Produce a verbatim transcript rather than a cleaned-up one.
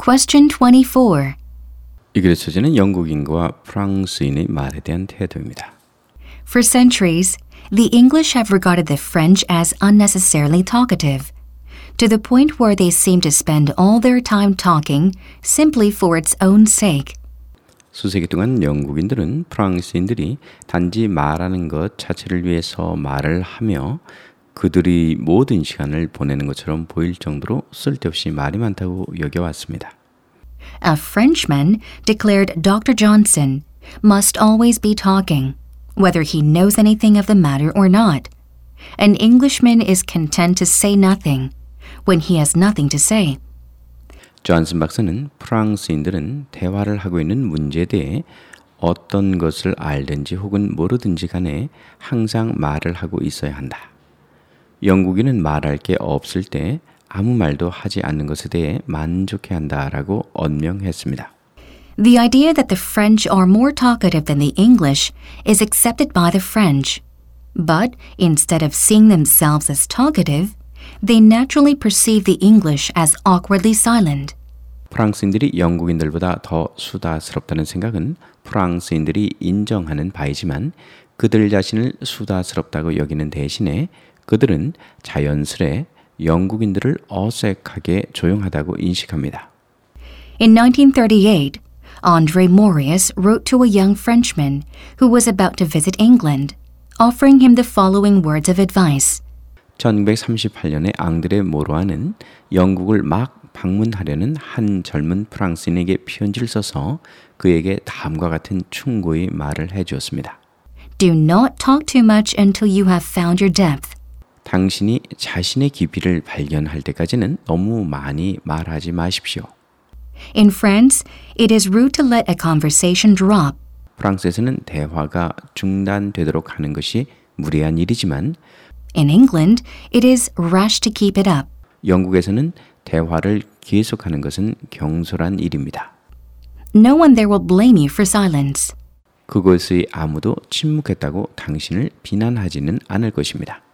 Question twenty-four. 이 글의 소재는 영국인과 프랑스인의 말에 대한 태도입니다. For centuries, the English have regarded the French as unnecessarily talkative, to the point where they seem to spend all their time talking simply for its own sake. 수세기 동안 영국인들은 프랑스인들이 단지 말하는 것 자체를 위해서 말을 하며 그들이 모든 시간을 보내는 것처럼 보일 정도로 쓸데없이 말이 많다고 여겨왔습니다. A Frenchman, declared Doctor Johnson, must always be talking, whether he knows anything of the matter or not. An Englishman is content to say nothing when he has nothing to say. 존슨 박사는 프랑스인들은 대화를 하고 있는 문제에 대해 어떤 것을 알든지 혹은 모르든지 간에 항상 말을 하고 있어야 한다. 영국인은 말할 게 없을 때 아무 말도 하지 않는 것에 대해 만족해 한다라고 언명했습니다. The idea that the French are more talkative than the English is accepted by the French. But instead of seeing themselves as talkative, they naturally perceive the English as awkwardly silent. 프랑스인들이 영국인들보다 더 수다스럽다는 생각은 프랑스인들이 인정하는 바이지만 그들 자신을 수다스럽다고 여기는 대신에 그들은 자연스레 영국인들을 어색하게 조용하다고 인식합니다. In nineteen thirty-eight, André Maurius wrote to a young Frenchman who was about to visit England, offering him the following words of advice. 천구백삼십팔 년에 앙드레 모로아는 영국을 막 방문하려는 한 젊은 프랑스인에게 편지를 써서 그에게 다음과 같은 충고의 말을 해주었습니다. Do not talk too much until you have found your depth. 당신이 자신의 깊이를 발견할 때까지는 너무 많이 말하지 마십시오. In France, it is rude to let a conversation drop. 프랑스에서는 대화가 중단되도록 하는 것이 무례한 일이지만 In England, it is rash to keep it up. 영국에서는 대화를 계속하는 것은 경솔한 일입니다. No one there will blame you for silence. 그곳의 아무도 침묵했다고 당신을 비난하지는 않을 것입니다.